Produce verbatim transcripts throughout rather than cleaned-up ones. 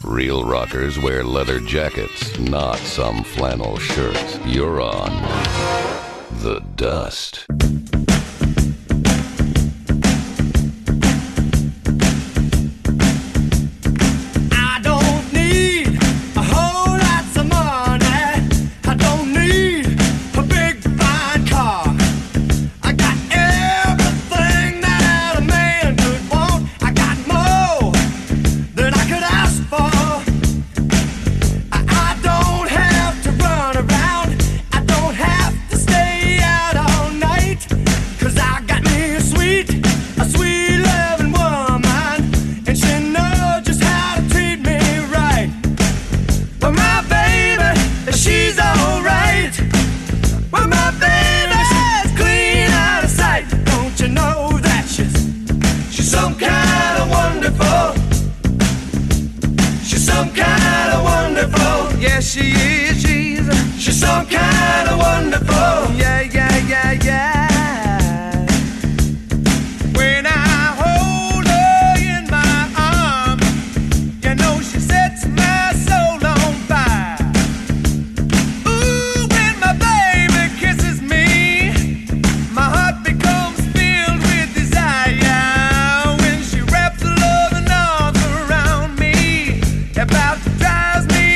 Real rockers wear leather jackets, not some flannel shirt. You're on The Dust. She is, she's, she's some kind of wonderful. Yeah, yeah, yeah, yeah. When I hold her in my arms, you know she sets my soul on fire. Ooh, when my baby kisses me, my heart becomes filled with desire. When she wraps her loving arms around me, about drives me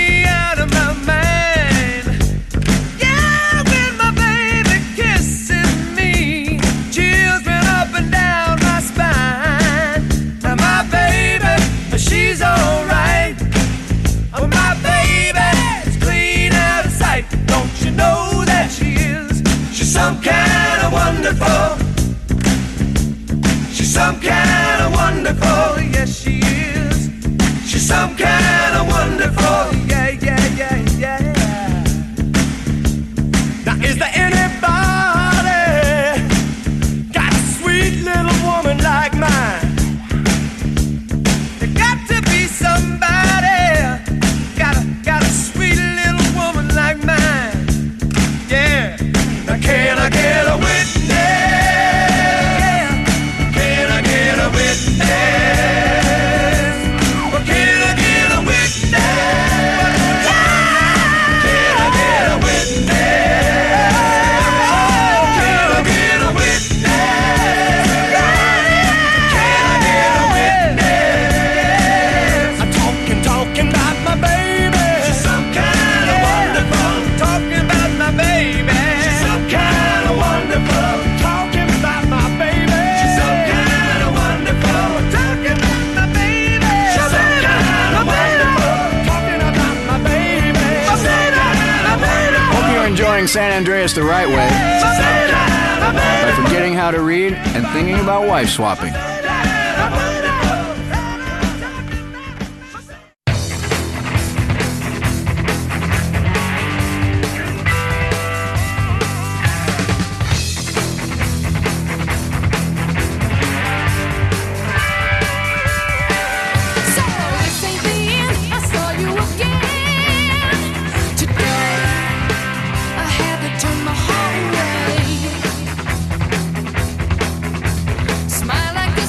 she's alright. Oh, my baby's clean out of sight. Don't you know that she is? She's some kind of wonderful. She's some kind of wonderful. Yes, she is. She's some kind of wonderful. Yeah, yeah, yeah, yeah. Now, is there anybody got a sweet little woman like mine? Somebody got a, got a sweet little woman like mine. Yeah. Now can I get a witness? Yeah. Can I get a witness? Well, can I get a witness? Yeah. Can I get a witness? Can I get a witness? Can I get a witness? Talking about my baby, she's some kind of wonderful. Talking about my baby, she's some kind of wonderful. Talking about my baby, she's some kind of wonderful. Talking about my baby, she's some kind of wonderful. Talking about my baby, she's some kind of wonderful. Hope you're enjoying San Andreas the right way by forgetting how to read and thinking about wife swapping. Smile like a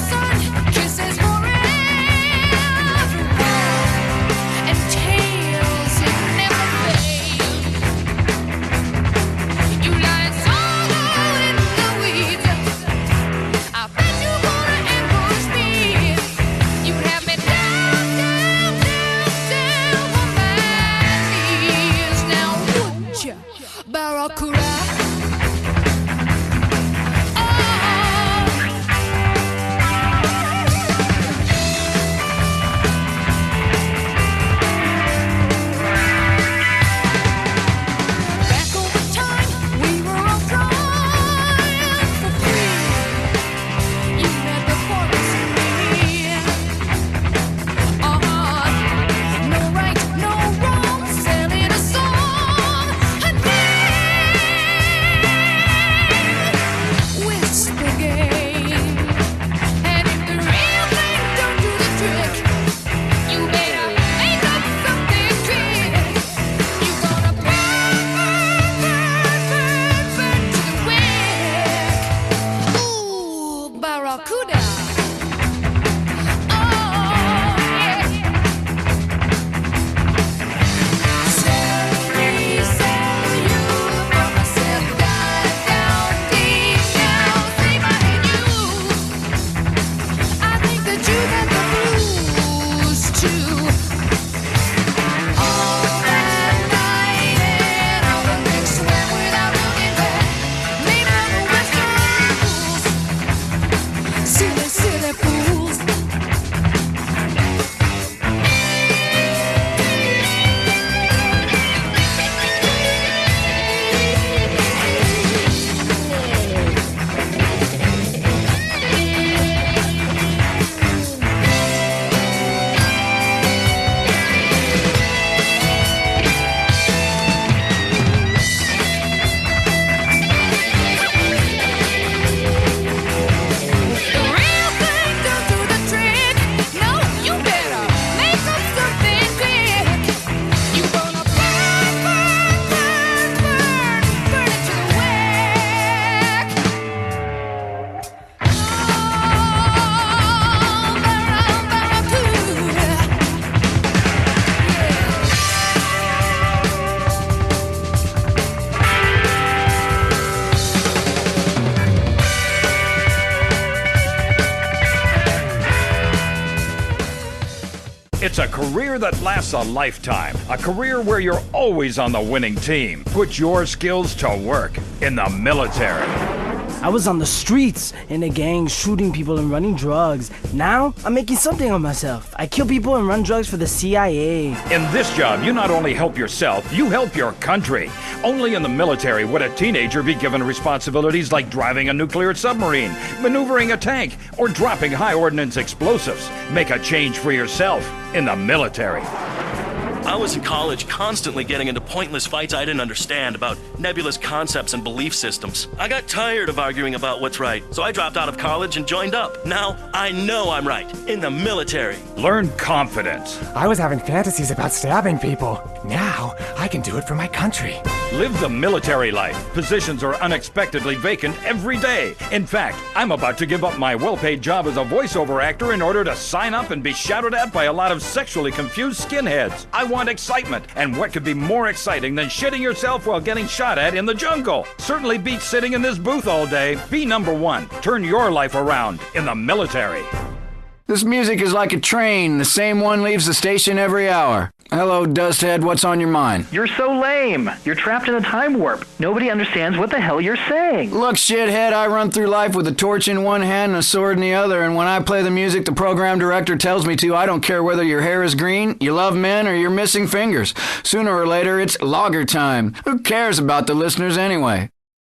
It's a career that lasts a lifetime. A career where you're always on the winning team. Put your skills to work in the military. I was on the streets, in a gang, shooting people and running drugs. Now, I'm making something of myself. I kill people and run drugs for the C I A. In this job, you not only help yourself, you help your country. Only in the military would a teenager be given responsibilities like driving a nuclear submarine, maneuvering a tank, or dropping high ordnance explosives. Make a change for yourself in the military. I was in college constantly getting into pointless fights I didn't understand about nebulous concepts and belief systems. I got tired of arguing about what's right, so I dropped out of college and joined up. Now, I know I'm right, in the military. Learn confidence. I was having fantasies about stabbing people. Now, I can do it for my country. Live the military life. Positions are unexpectedly vacant every day. In fact, I'm about to give up my well-paid job as a voiceover actor in order to sign up and be shouted at by a lot of sexually confused skinheads. I want excitement, and what could be more exciting than shitting yourself while getting shot at in the jungle? Certainly beats sitting in this booth all day. Be number one. Turn your life around in the military. This music is like a train. The same one leaves the station every hour. Hello, Dusthead. What's on your mind? You're so lame. You're trapped in a time warp. Nobody understands what the hell you're saying. Look, shithead, I run through life with a torch in one hand and a sword in the other, and when I play the music the program director tells me to, I don't care whether your hair is green, you love men, or you're missing fingers. Sooner or later, it's logger time. Who cares about the listeners anyway?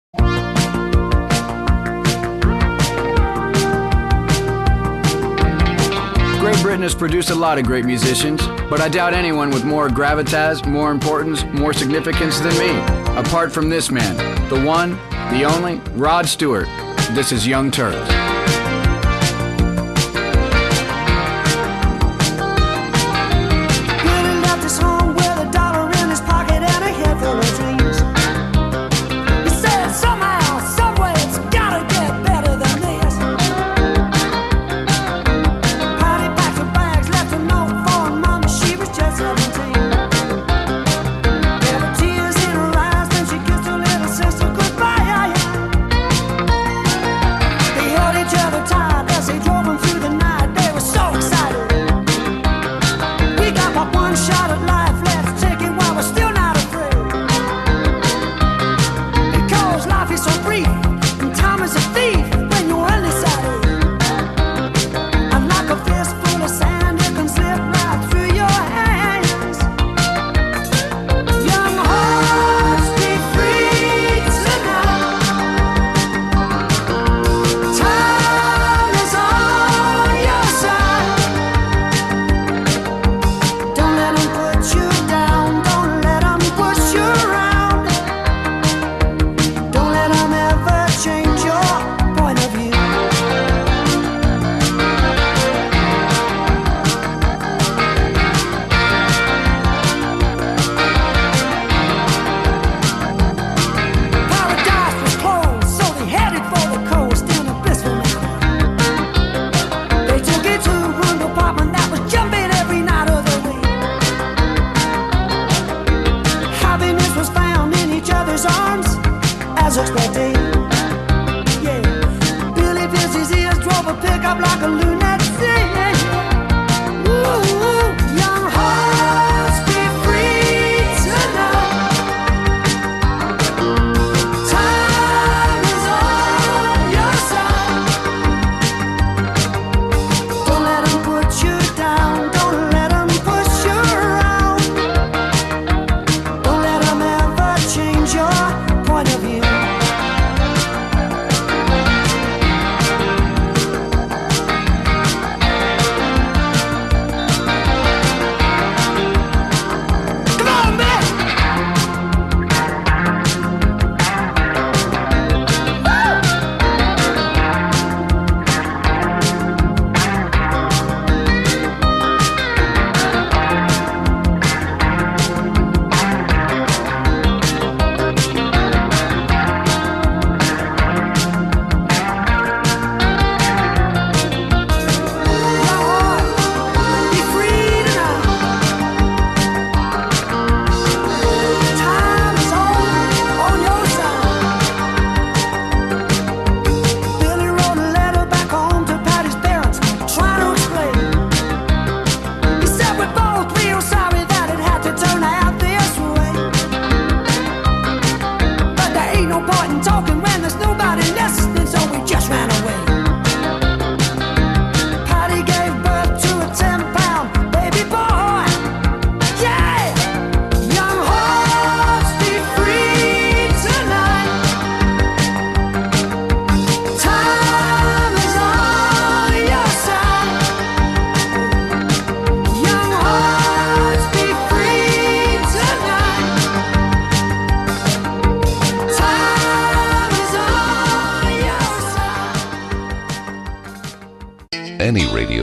Great Britain has produced a lot of great musicians, but I doubt anyone with more gravitas, more importance, more significance than me. Apart from this man, the one, the only, Rod Stewart. This is Young Turks.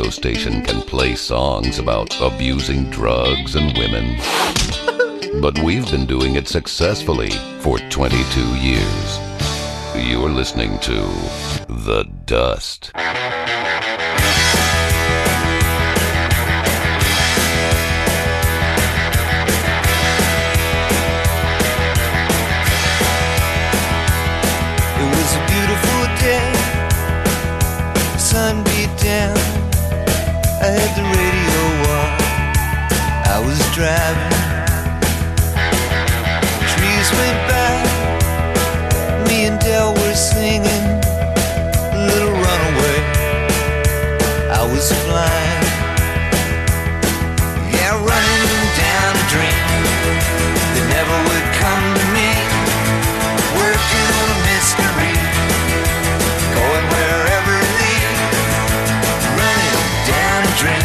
radio station can play songs about abusing drugs and women. But we've been doing it successfully for twenty-two years. You're listening to The Dust. It was a beautiful day, sun beat down, I had the radio on, I was driving, trees went by, me and Del were singing, Little Runaway, I was flying, yeah, running down a dream that never would come to me, working on a mystery, going wherever it leads, running down a dream.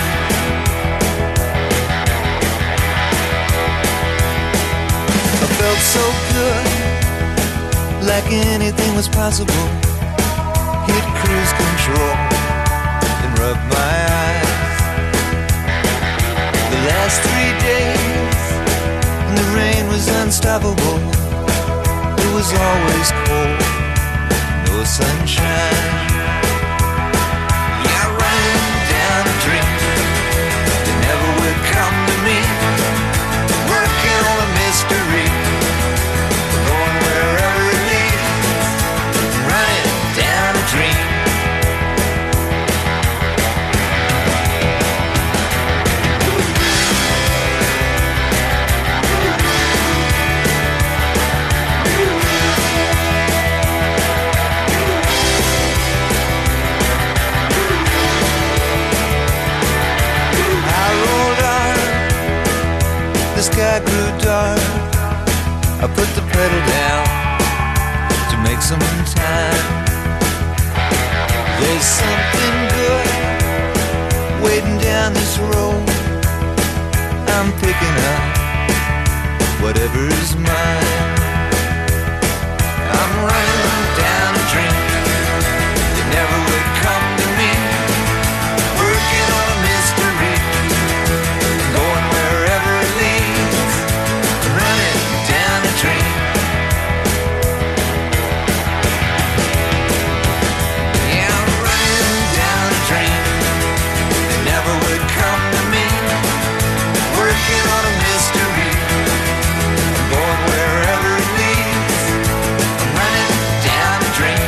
I felt so good, like anything was possible. Hit cruise control and rub my eyes. The last three days, and the rain was unstoppable. It was always cold, no sunshine. Yeah, running down a dream that never would come to me. Working on a mystery, going wherever it leads. Running down a dream. The sky grew dark, I put the pedal down to make some time. There's something good waiting down this road. I'm picking up whatever's mine. I'm running down a dream that never would come to me. Working on a mystery, going wherever it leads. Running down a dream. Yeah, I'm running down a dream that never would come to me. Working on a mystery, going wherever it leads. I'm running down a dream.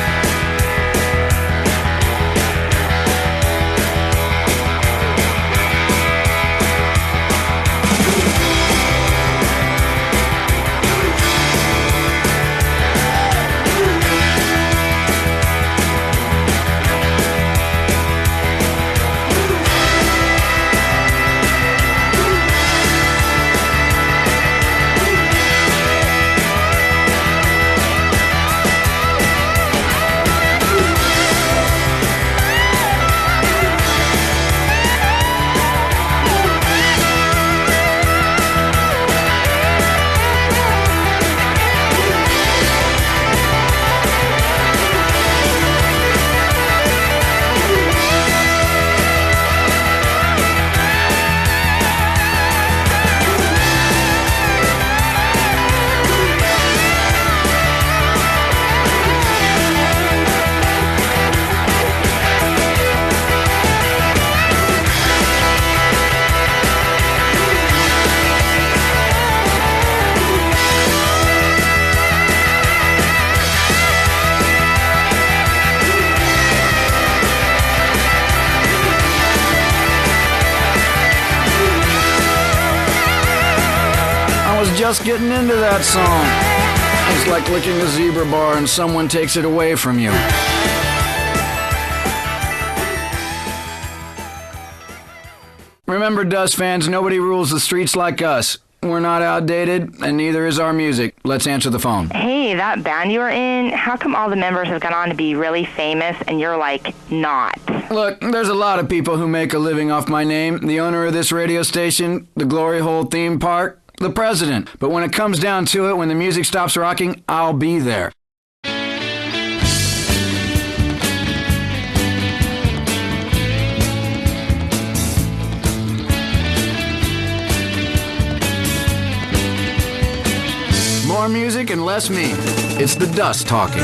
Just getting into that song. It's like licking a zebra bar and someone takes it away from you. Remember, Dust fans, nobody rules the streets like us. We're not outdated, and neither is our music. Let's answer the phone. Hey, that band you were in, how come all the members have gone on to be really famous and you're, like, not? Look, there's a lot of people who make a living off my name. The owner of this radio station, the Glory Hole theme park, the president. But when it comes down to it, when the music stops rocking, I'll be there. more music and less me. It's the dust talking.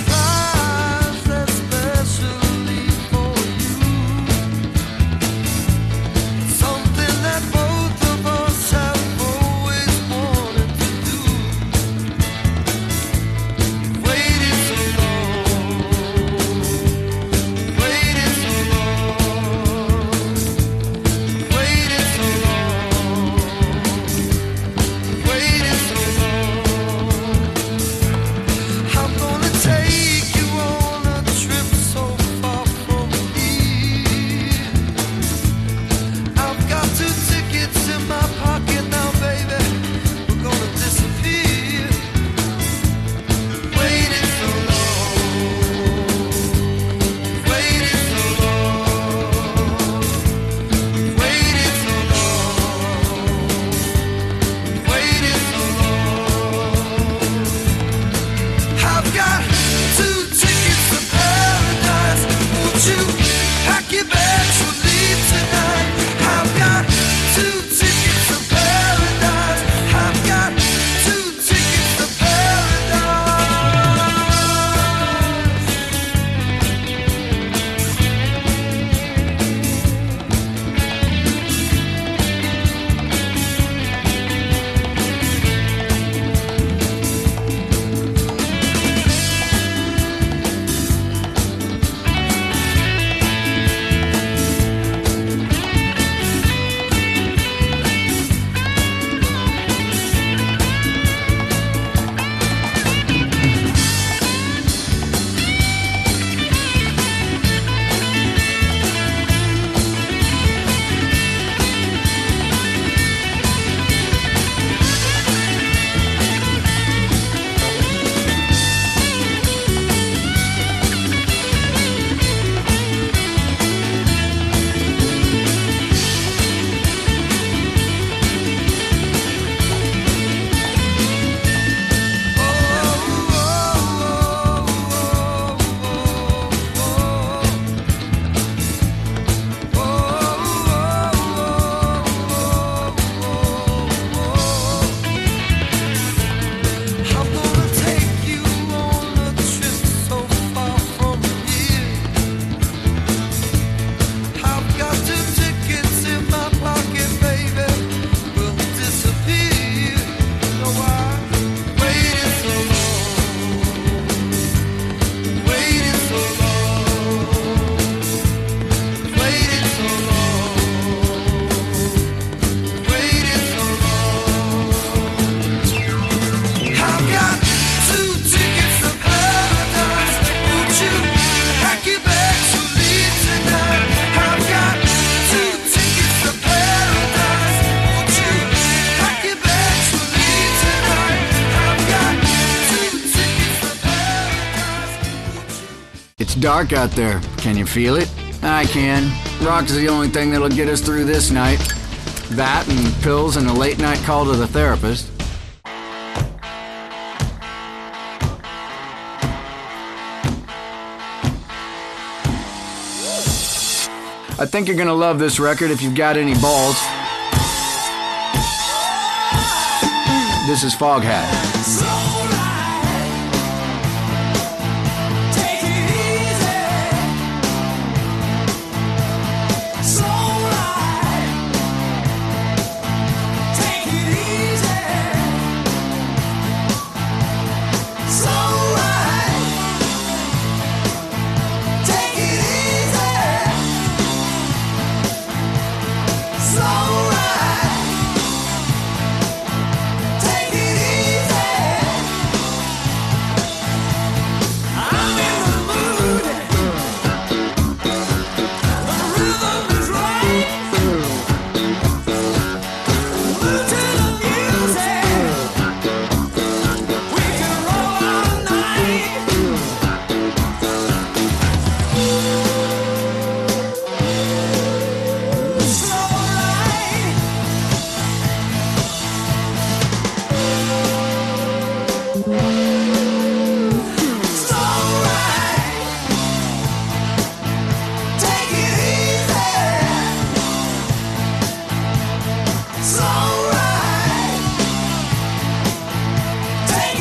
It's dark out there. Can you feel it? I can. Rock is the only thing that'll get us through this night. That and pills and a late night call to the therapist. I think you're gonna love this record if you've got any balls. This is Foghat. Take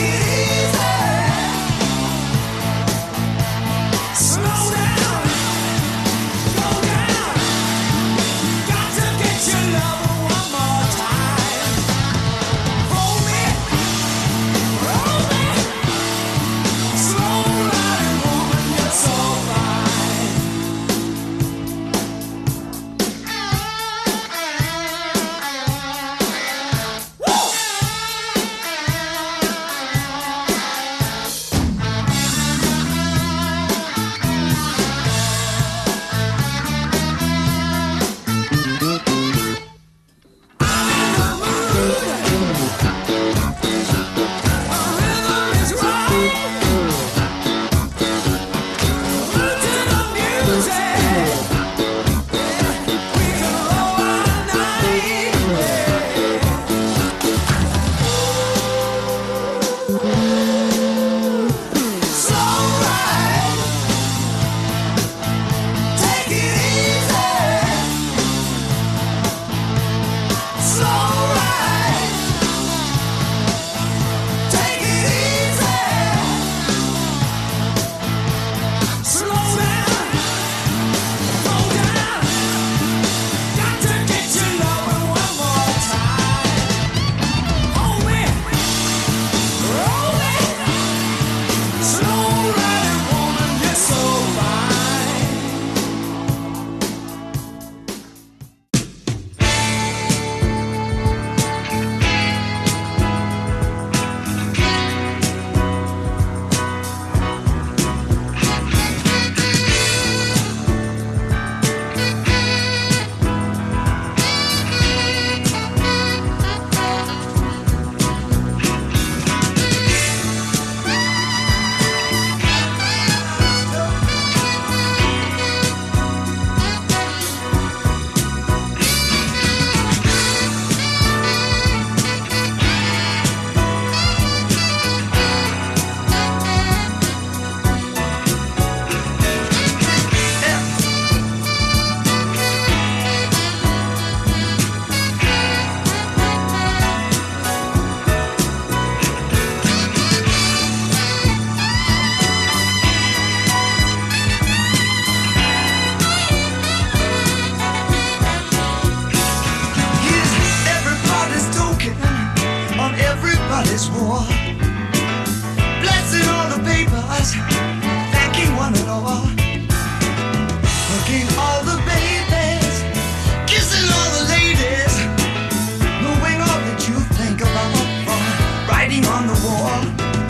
this war. Blessing all the papers, thanking one and all. Hugging all the babies, kissing all the ladies, knowing all that you think about from writing on the wall.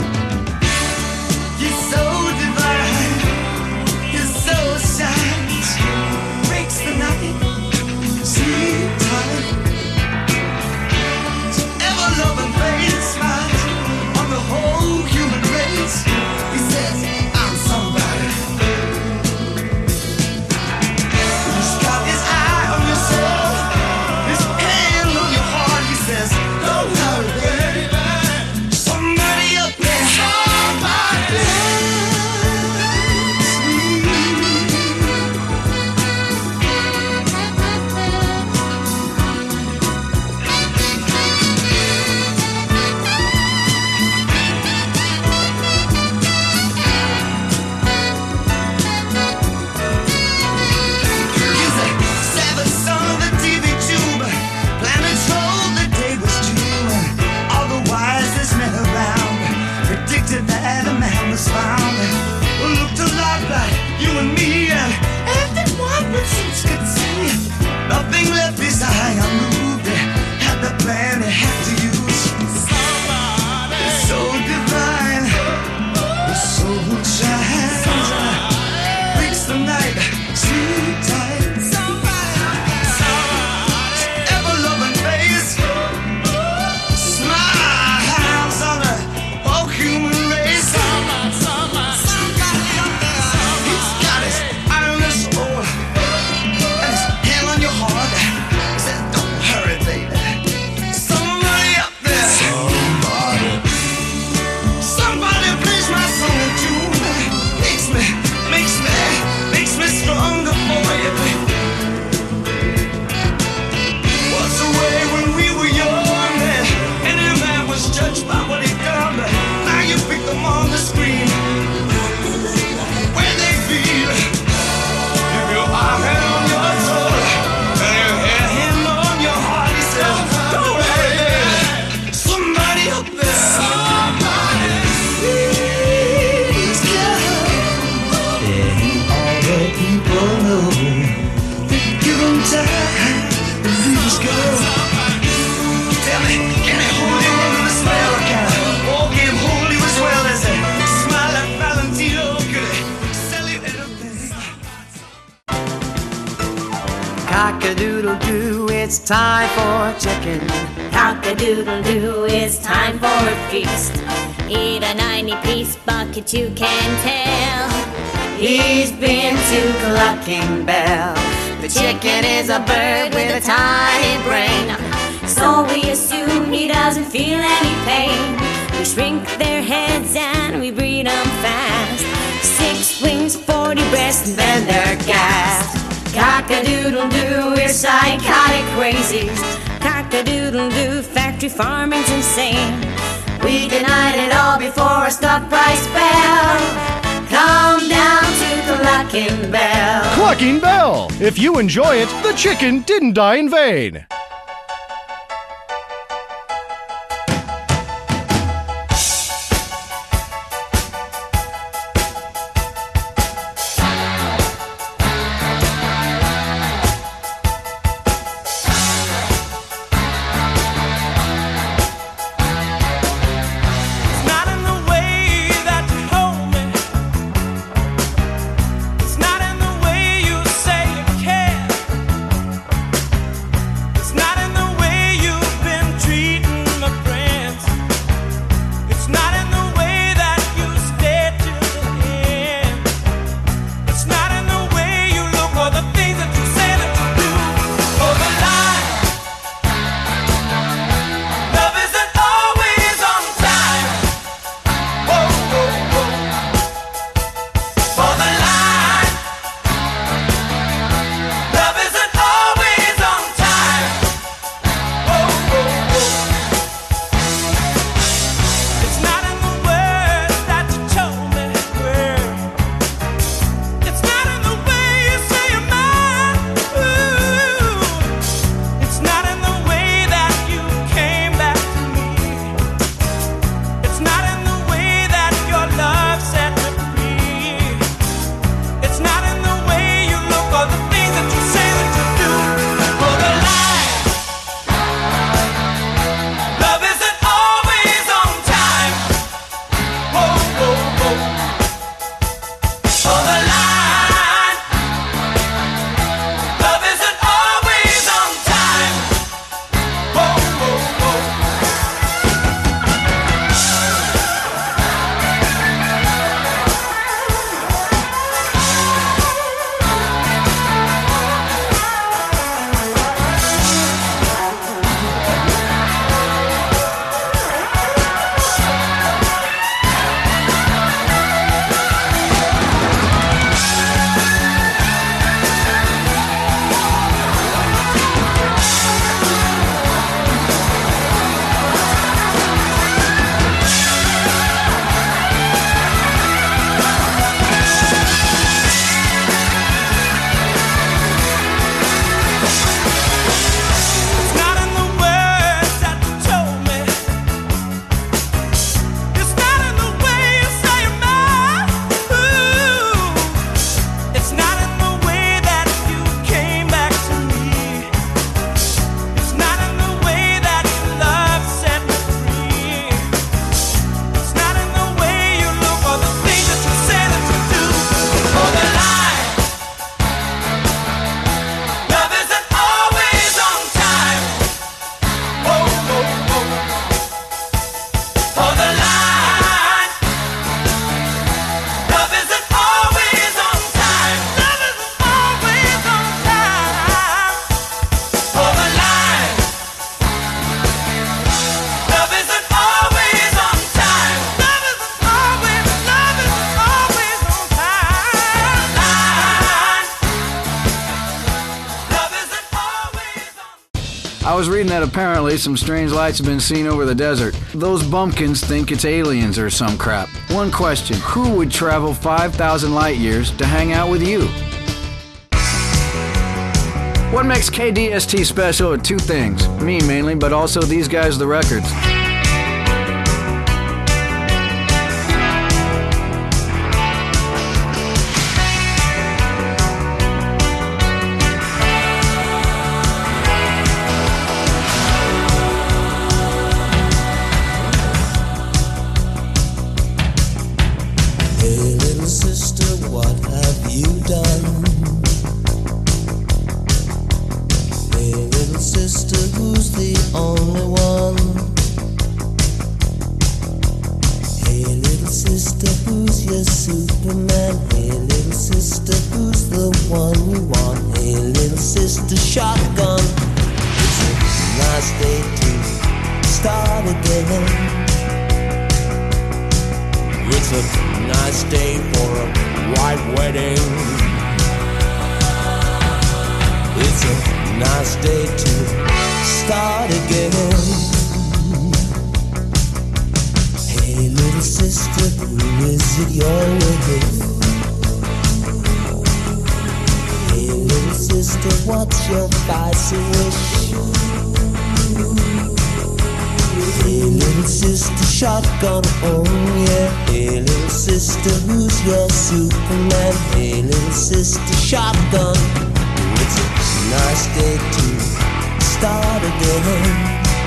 You're so divine, you're so shines, breaks the night, sleep time. Ever-loving face smiles on the whole human race. He says, I'm somebody. He's got his eye on your soul, his hand on your heart. He says, don't hurry, baby. Somebody up there, somebody loves me. He's a savage son of the T V tube. Planets told the day was true. All the wisest men around predicted that a man was found who looked a lot like you and me, and everyone with sense could see nothing left behind. Unmoved, had the plan they had to use. It's so divine, the soul shines, breaks the night, sleep tight. Ever-loving face, smiles on the whole human race. He's got his eye on your soul and his hand on your heart. He says, don't hurry, baby. Somebody up there, somebody, somebody plays my song in tune. Makes me, makes me, makes me stronger for you. Was the way when we were young, and any man was judged by what he done. Now you pick them on the screen, where they feel. If your arm hand on your shoulder and your hand hand on your heart, he says, don't worry, baby. Somebody up there, somebody, please come. All the people know that give them time to please go. Tell me, can I hold him under the spell? Can I walk him holy as well as a smile like Valentino? Could I sell you anything? Cock-a-doodle-doo, it's time for chicken. Cock-a-doodle-doo, it's time for a feast. Eat a ninety-piece bucket, you can tell. He's been to Clucking Bell. The chicken is a bird with a tiny brain. So we assume he doesn't feel any pain. We shrink their heads and we breed them fast. Six wings, forty breasts, and then they're gassed. Cock-a-doodle-doo, we're psychotic crazies. Cock-a-doodle-doo, factory farming's insane. We denied it all before a stock price fell. Come down to Clucking Bell. Clucking Bell! If you enjoy it, the chicken didn't die in vain. It's not in the way that you hold me. It's not in the way you say you care. It's was reading that apparently some strange lights have been seen over the desert. Those bumpkins think it's aliens or some crap. One question, who would travel five thousand light years to hang out with you? What makes K D S T special are two things. Me mainly, but also these guys, the records. Shotgun, oh yeah. Hey little sister, who's your Superman? Hey little sister, shotgun. It's a nice day to start again.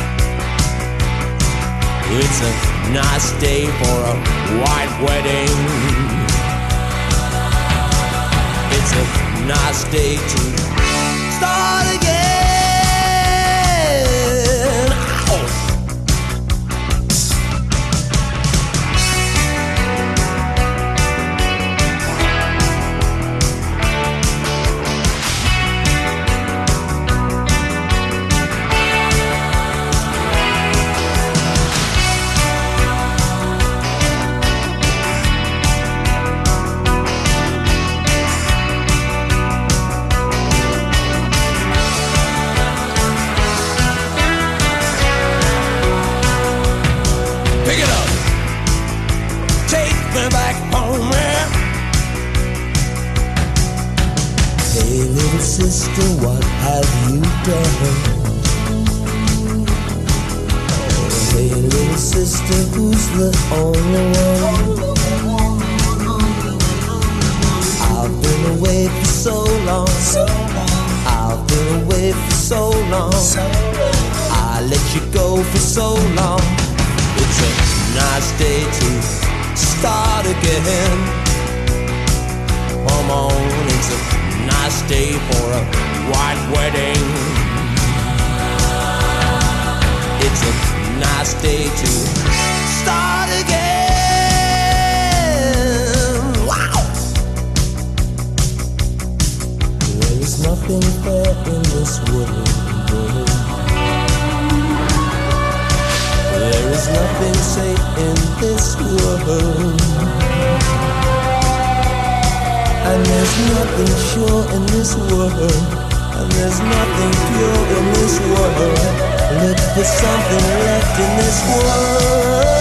It's a nice day for a white wedding. It's a nice day to start again. Sister, what have you done? Hey little sister, who's the only one? I've been away for so long. I've been away for so long. I let you go for so long. It's a nice day to start again. Come on, it's a nice day for a white wedding. It's a nice day to start again. Wow! There is nothing fair in this world. There is nothing safe in this world. And there's nothing sure in this world. And there's nothing pure in this world. Look for something left in this world.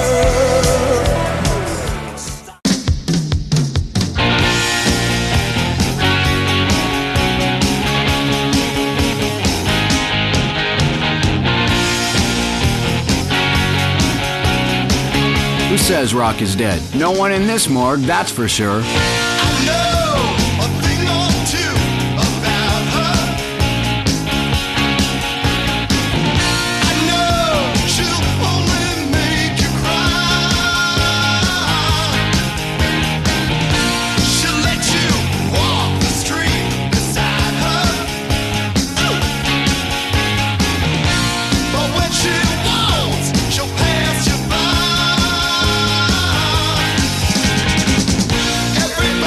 Who says rock is dead? No one in this morgue, that's for sure. Every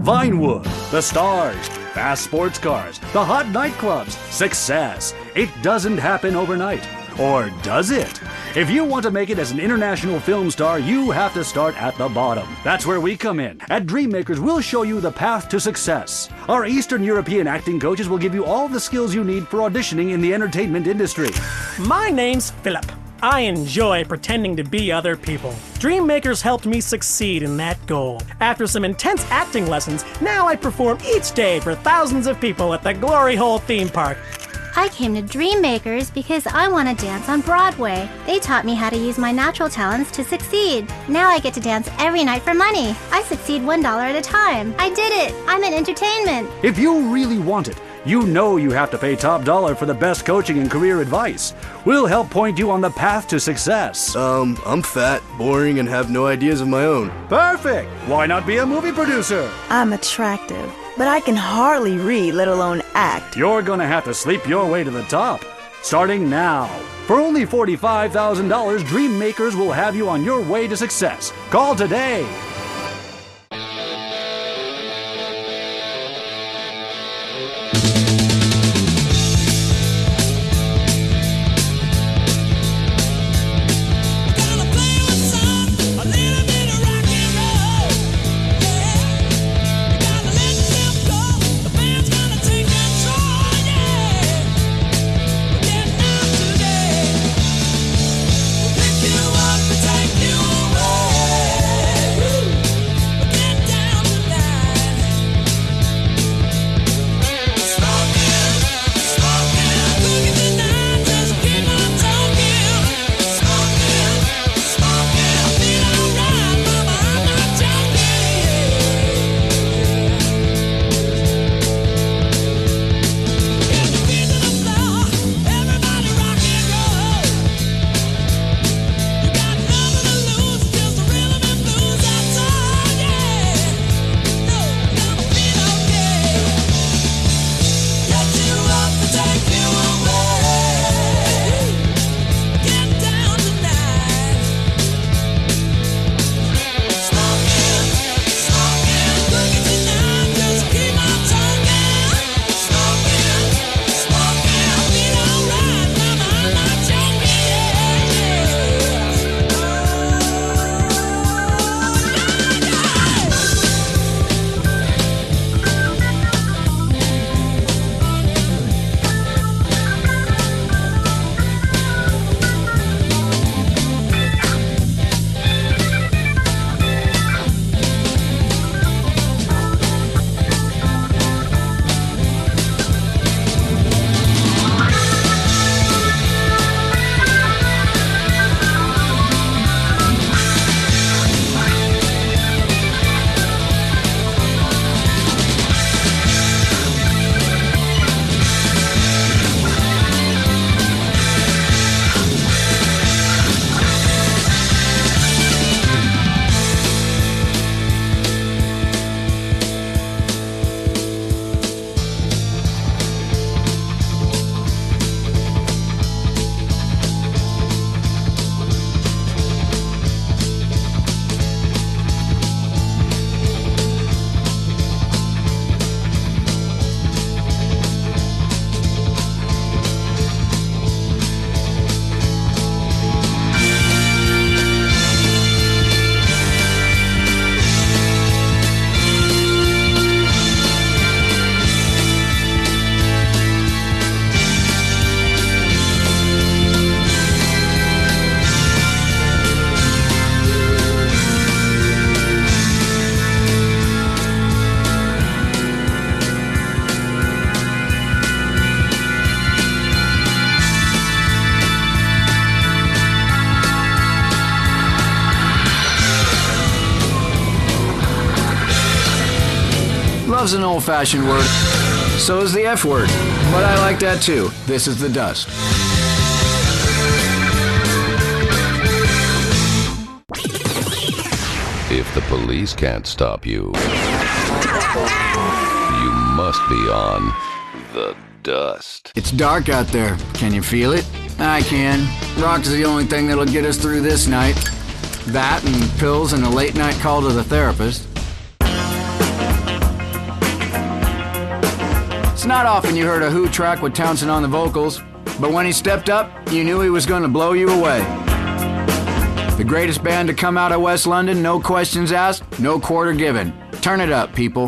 Vinewood, the stars, fast sports cars, the hot nightclubs, success. It doesn't happen overnight. Or does it? If you want to make it as an international film star, you have to start at the bottom. That's where we come in. At Dreammakers, we'll show you the path to success. Our Eastern European acting coaches will give you all the skills you need for auditioning in the entertainment industry. My name's Philip. I enjoy pretending to be other people. Dreammakers helped me succeed in that goal. After some intense acting lessons, now I perform each day for thousands of people at the Glory Hole theme park. I came to Dreammakers because I want to dance on Broadway. They taught me how to use my natural talents to succeed. Now I get to dance every night for money. I succeed one dollar at a time. I did it. I'm in entertainment. If you really want it, you know you have to pay top dollar for the best coaching and career advice. We'll help point you on the path to success. Um, I'm fat, boring, and have no ideas of my own. Perfect! Why not be a movie producer? I'm attractive, but I can hardly read, let alone act. You're gonna have to sleep your way to the top. Starting now. For only forty-five thousand dollars, Dreammakers will have you on your way to success. Call today. Love's an old-fashioned word. So is the F word. But I like that too. This is the dust. If the police can't stop you, you must be on the dust. It's dark out there. Can you feel it? I can. Rock's the only thing that'll get us through this night. That and pills and a late night call to the therapist. It's not often you heard a Who track with Townsend on the vocals, but when he stepped up, you knew he was going to blow you away. The greatest band to come out of West London, no questions asked, no quarter given. Turn it up, people.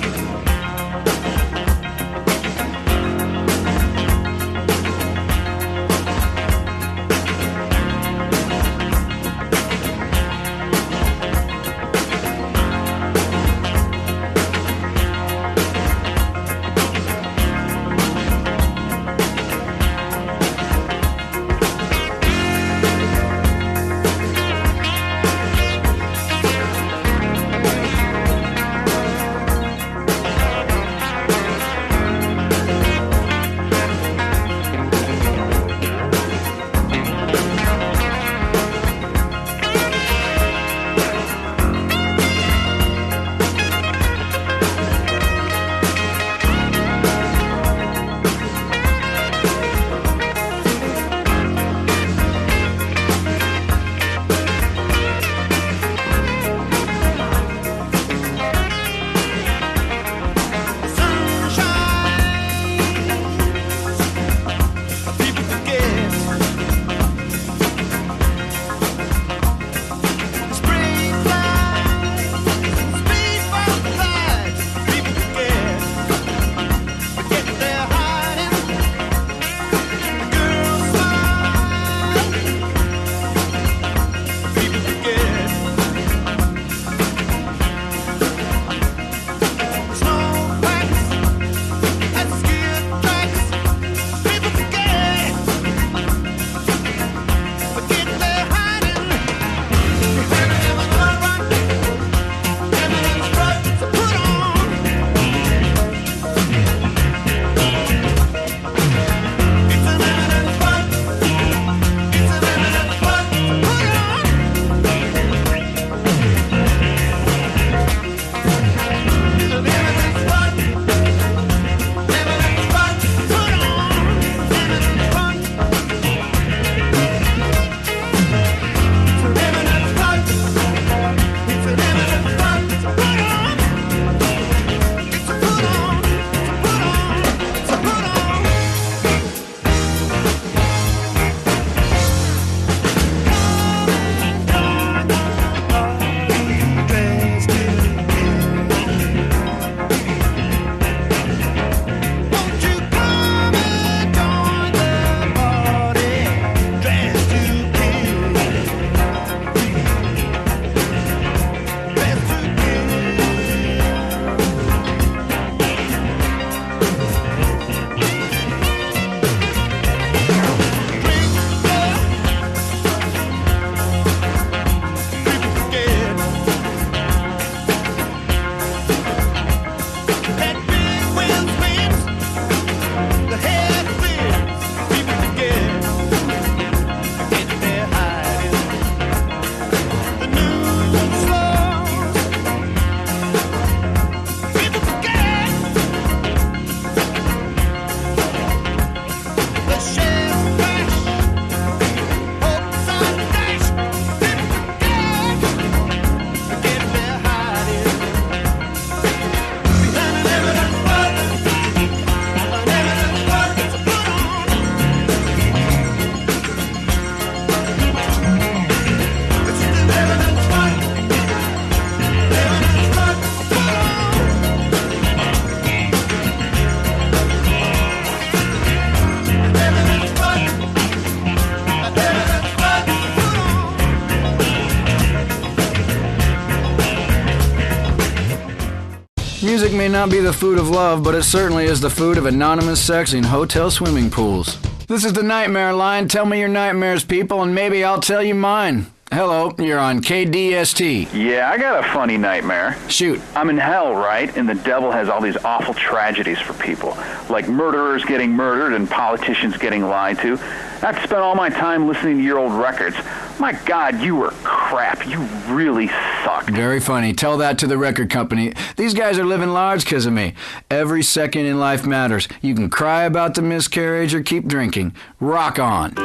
Music may not be the food of love, but it certainly is the food of anonymous sex in hotel swimming pools. This is the Nightmare Line. Tell me your nightmares, people, and maybe I'll tell you mine. Hello, you're on K D S T. Yeah, I got a funny nightmare. Shoot. I'm in hell, right? And the devil has all these awful tragedies for people, like murderers getting murdered and politicians getting lied to. I've spent all my time listening to your old records. My God, you were crap. You really sucked. Very funny. Tell that to the record company. These guys are living large because of me. Every second in life matters. You can cry about the miscarriage or keep drinking. Rock on.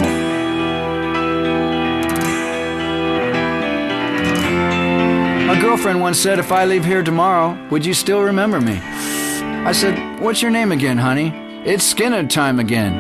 A girl girlfriend once said, if I leave here tomorrow, would you still remember me? I said, what's your name again, honey? It's Skinner time again.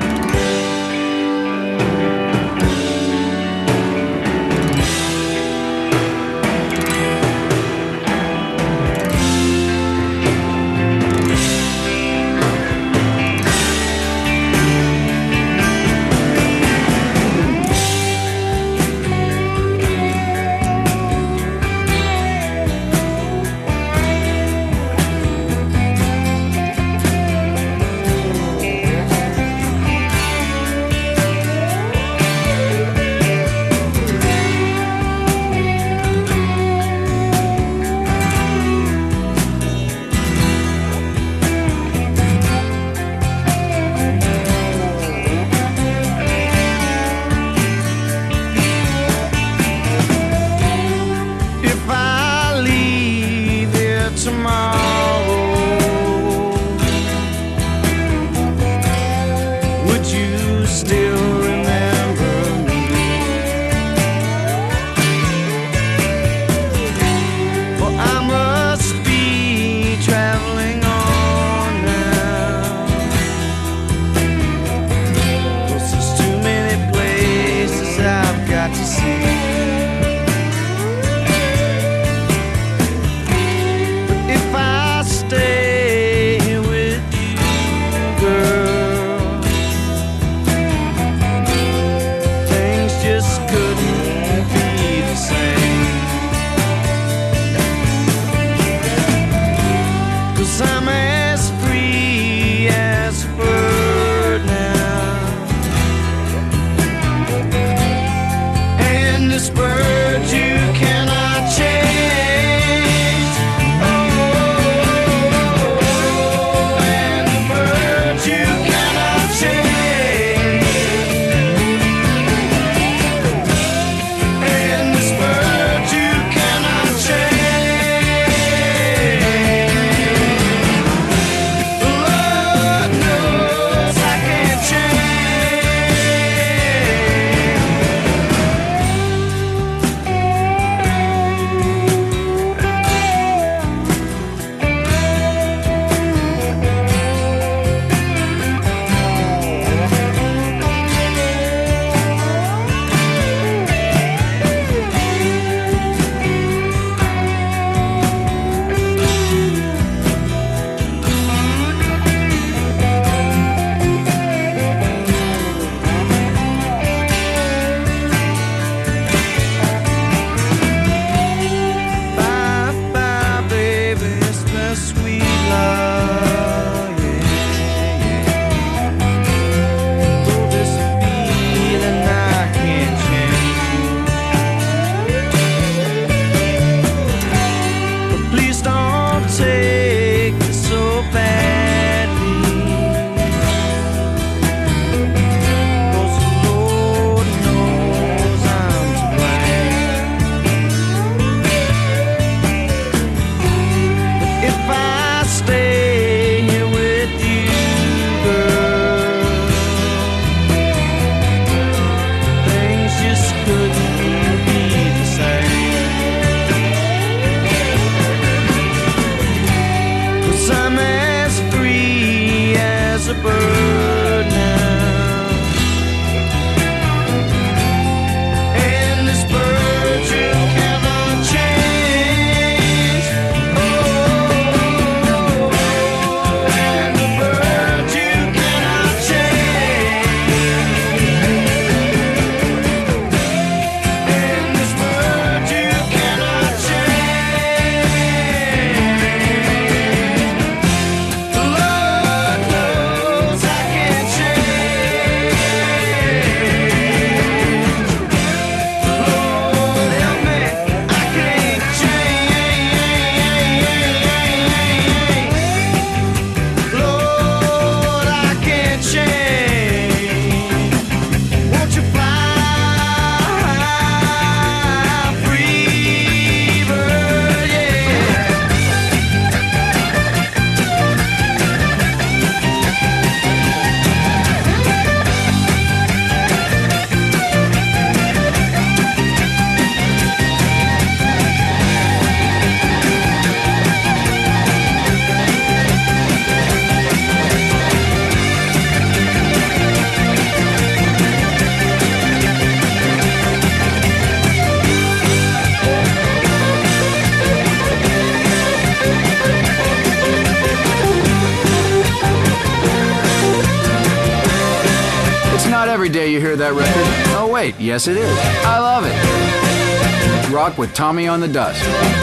day you hear that record, oh wait, yes it is. I love it. Rock with Tommy on the Dust.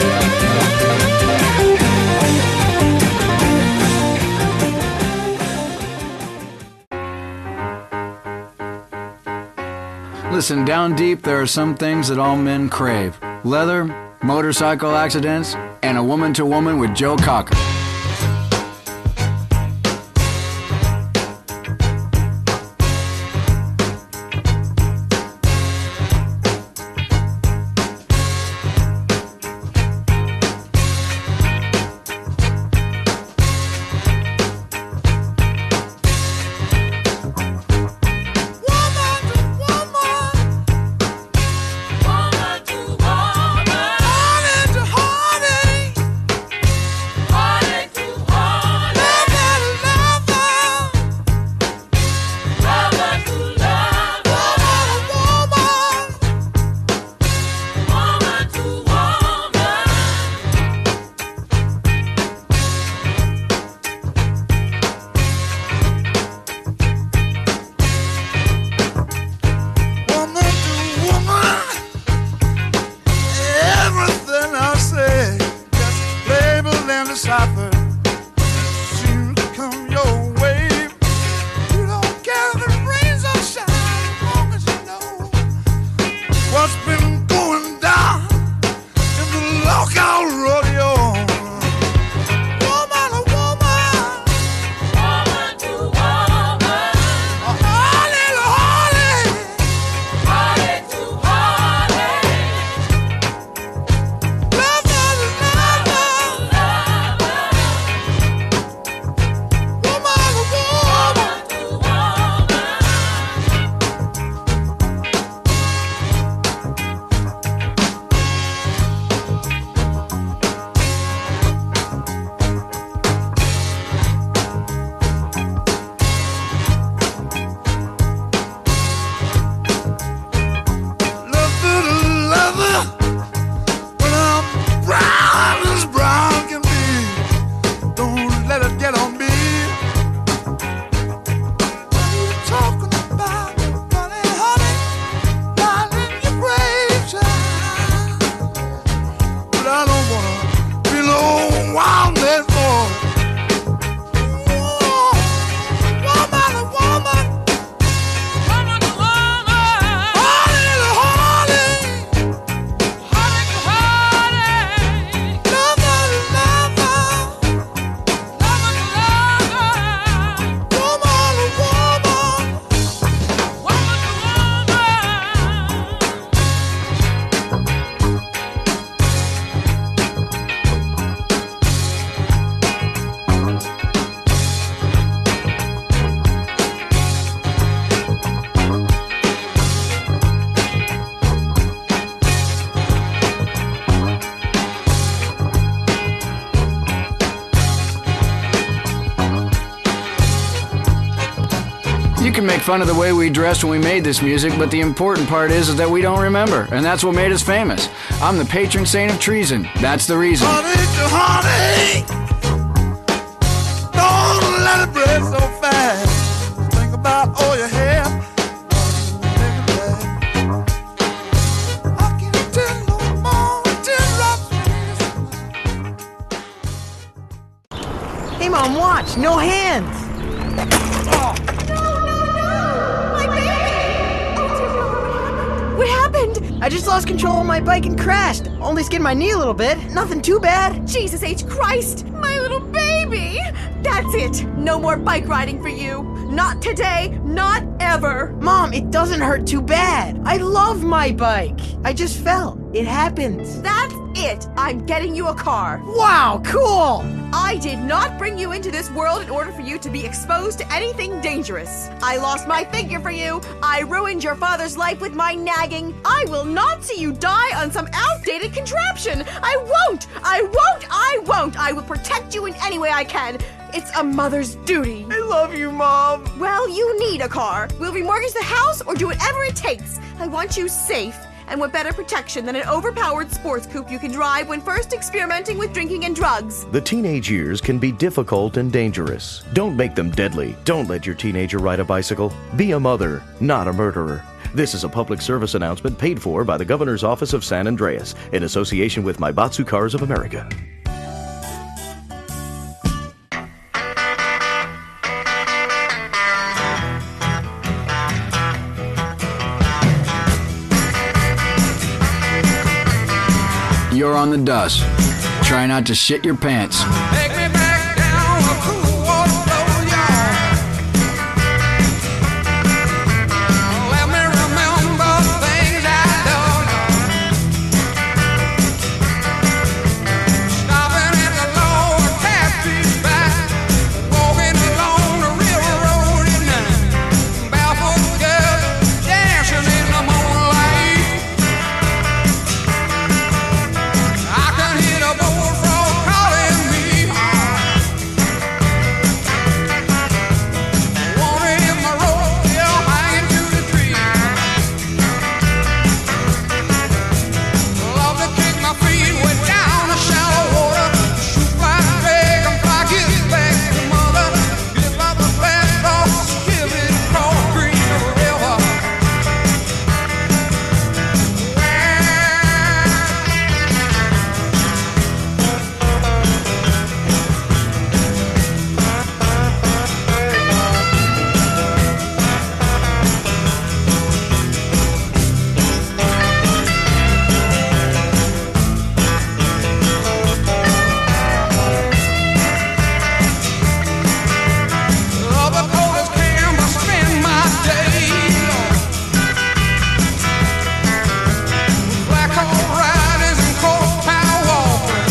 Listen, down deep, there are some things that all men crave. Leather, motorcycle accidents, and a woman to woman with Joe Cocker. You can make fun of the way we dressed when we made this music, but the important part is, is that we don't remember, and that's what made us famous. I'm the patron saint of treason. That's the reason. Honey, don't let it break so fast. Think about all you have. Hey, Mom, watch! No hands! Oh. What happened? I just lost control of my bike and crashed. Only skinned my knee a little bit. Nothing too bad. Jesus H. Christ, my little baby! That's it. No more bike riding for you. Not today, not ever. Mom, it doesn't hurt too bad. I love my bike. I just fell. It happens. That's it. I'm getting you a car. Wow, cool! I did not bring you into this world in order for you to be exposed to anything dangerous. I lost my figure for you. I ruined your father's life with my nagging. I will not see you die on some outdated contraption. I won't. I won't. I won't. I will protect you in any way I can. It's a mother's duty. I love you, Mom. Well, you need a car. We'll remortgage the house or do whatever it takes. I want you safe And what better protection than an overpowered sports coupe you can drive when first experimenting with drinking and drugs? The teenage years can be difficult and dangerous. Don't make them deadly. Don't let your teenager ride a bicycle. Be a mother, not a murderer. This is a public service announcement paid for by the Governor's Office of San Andreas in association with Maibatsu Cars of America. You're on the dust. Try not to shit your pants. Take me back down a cool water flow, y'all. Let me remember things I done. Stopping at the lower Catfish back, walking along the railroad at night. Barefoot girls dancing in the moonlight. I can hear the bullfrog calling me. Wanna hit my rope, yeah, hanging to the tree. Love to kick my feet way down the shallow water. Shoot my dragonfly, get back to mother. Give up the fast off, give it across Green River. Love the coldest can, but spend my days black hole riders and cold town walking.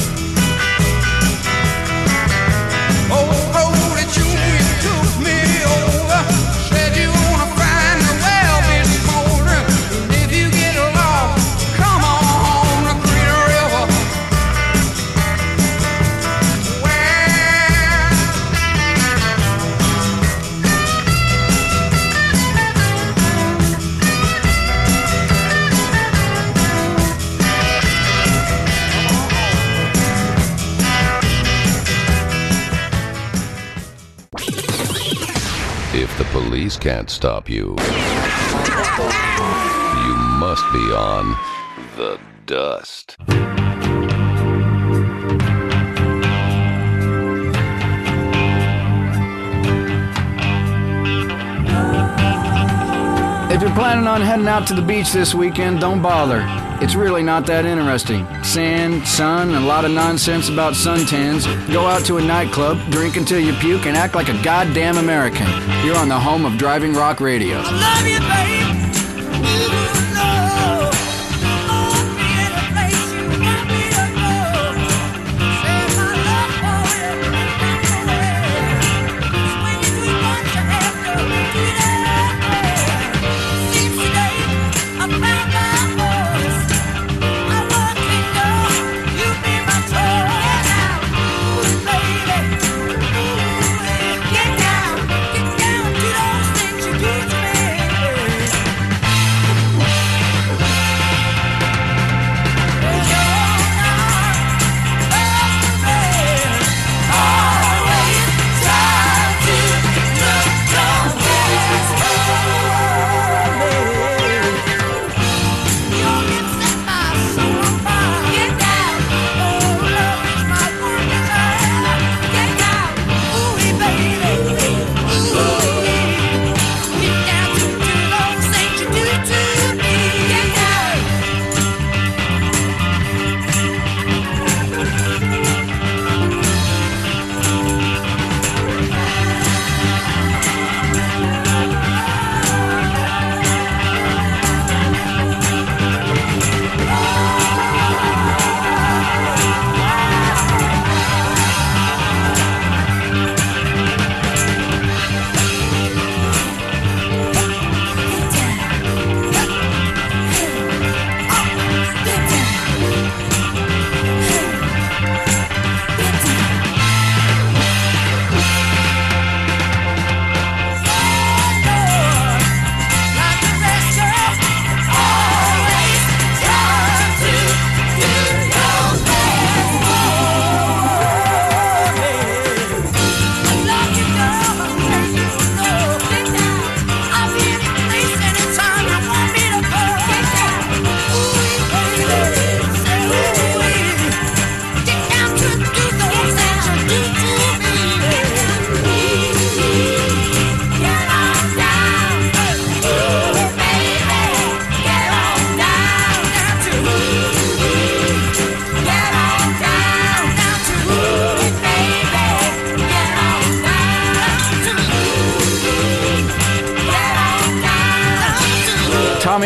Old road that you took me over, said you wanna find the well this morning. And if you get lost, come on home to Green River. If the police can't stop you, you must be on the dust. If you're planning on heading out to the beach this weekend, don't bother. It's really not that interesting. Sand, sun, and a lot of nonsense about suntans. Go out to a nightclub, drink until you puke, and act like a goddamn American. You're on the home of Driving Rock Radio. Love you, babe. You know. Hold me in a place you want me to go. Share my love for you. Swing it with what you have to do that. Seems today I found my voice. I want to know you be my toy now. Ooh, baby. Ooh, get down, get down to those things you do to me.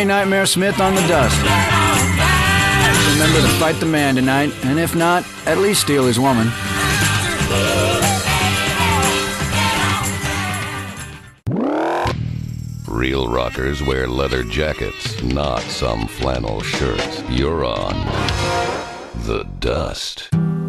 Johnny Nightmare Smith on the dust. Remember to fight the man tonight, and if not, at least steal his woman. Real rockers wear leather jackets, not some flannel shirts. You're on the dust.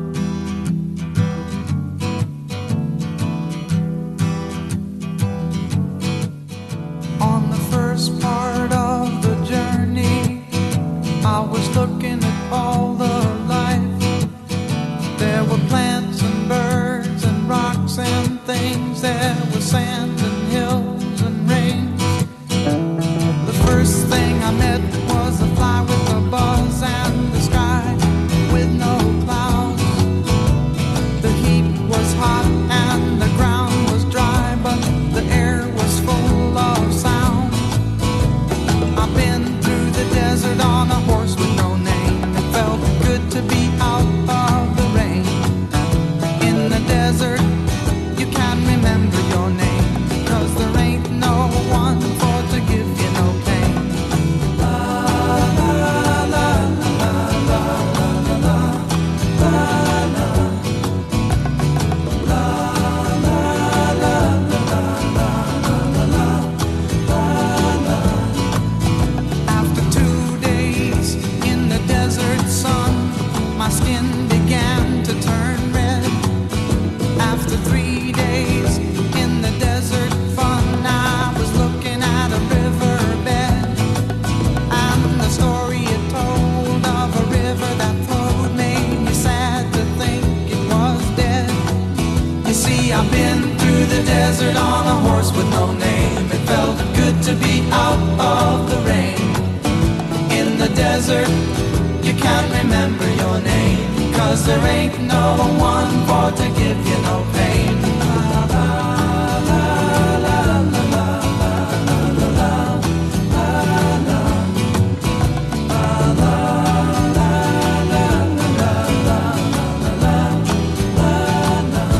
On the first part of the journey, I was looking at all the life. There were plants and birds and rocks and things. There was sand and hills and rain. The first thing I met was a fly with a buzz and the sky with no clouds. The heat was hot and the ground was dry, but the air was full of sound. I've been through the desert on a horse with no name. It felt good to be out of the rain. In the desert, you can't remember your name, because there ain't no one for to give you no pain. La la la la la la la la la. La la la la la la la. After two days in the desert sun, my skin began to turn red. After three days in the desert fun, I was looking at a riverbed, and the story it told of a river that flowed made me sad to think it was dead. You see, I've been through the desert on a horse with no name. It felt good to be out of the rain. In the desert, you can't remember your name, 'cause there ain't no one for to give you no pain. La la la la la la la la la la. La la la la la la la la.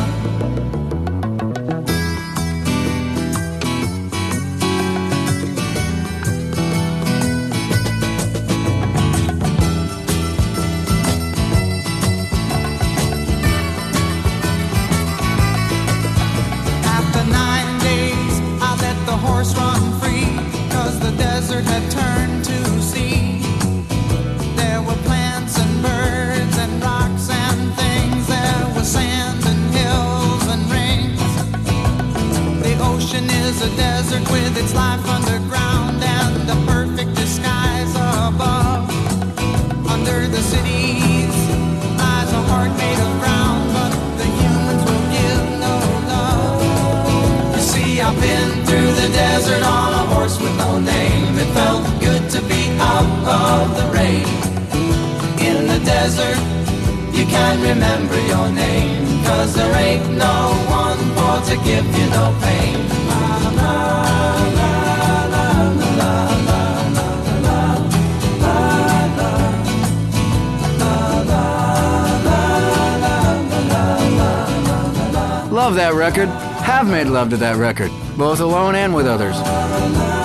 After nine days, I let the horse run free, 'cause the desert had turned to sea. There were plants and birds and rocks and things. There was sand and hills and rings. The ocean is a desert with its life underground and a perfect disguise above. Under the cities lies a heart made of brown, but the humans will give no love. You see, I've been through the desert on a horse with no name. It felt good to be out of the rain. In the desert, you can't remember your name, 'cause there ain't no one for to give you no pain. La la la la la la la la la la la. Love that record. Have made love to that record, both alone and with others.